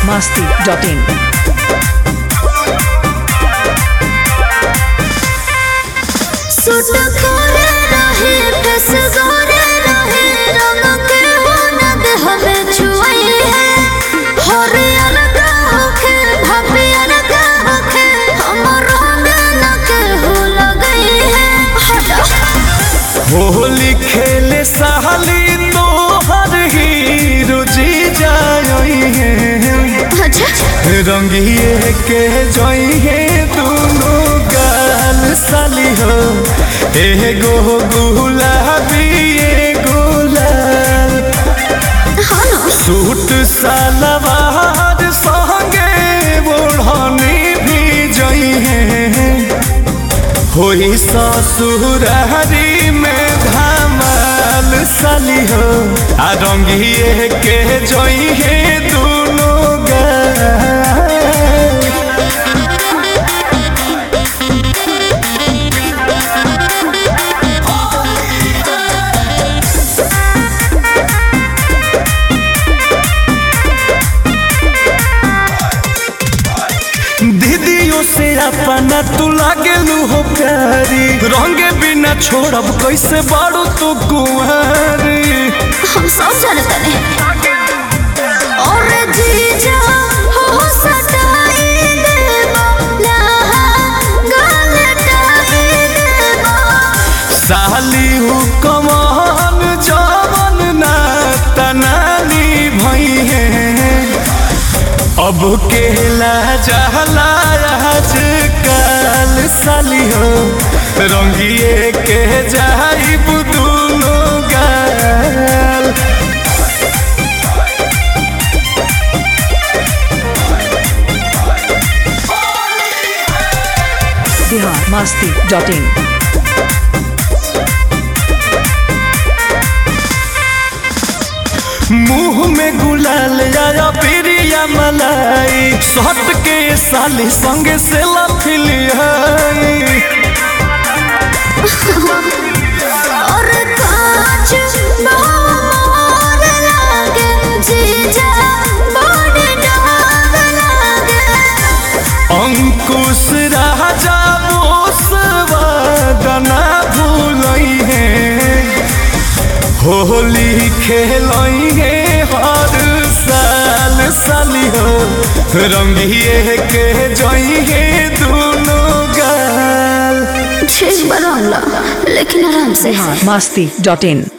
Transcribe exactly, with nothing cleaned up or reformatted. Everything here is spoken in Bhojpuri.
masti dot in. सुट करे रहे फस गोरे रहे रंग के होनद हमें छुई है हरियर का होखे भपियर का होखे हमरो न के हो लगई है हटा होली खेले साली तो हर हीरो जी जाई है अच्छा रंगिए के जोई है दोनों गाल साली हो एगो गुलाबी एगो लाल सूट सलवार संगे ओढ़नी भी जोई है होई ससुरारी में धमाल साली हो आ रंगिए के जोई है दोनों गाल। दीदियों से अपना तू लागेलू हो प्यारी रंगे बिना छोड़ब कैसे बाड़ू तू कुंवारी हम सब जानते हैं और जीजा हो सताई देबो लहा गलटाई देबो साली हु कमान जवन ना तनानी भई है अब केला जहला आज काल साली हो रंगिए के जाई दोनों गाल। Bihar masti dot in. मुंह में गुलाल आया प्रिया मलाई सट के साली संगे से लफिलियाई और कांच मोर लागे जीजा बड़ डर लागे अंकुश राजा बोसवादना भूलई है होली खेलई है हर साल साली हो रंगिए के जोई है दोनों गाल। ठीक बड़ा लेकिन आराम से Bihar masti dot in.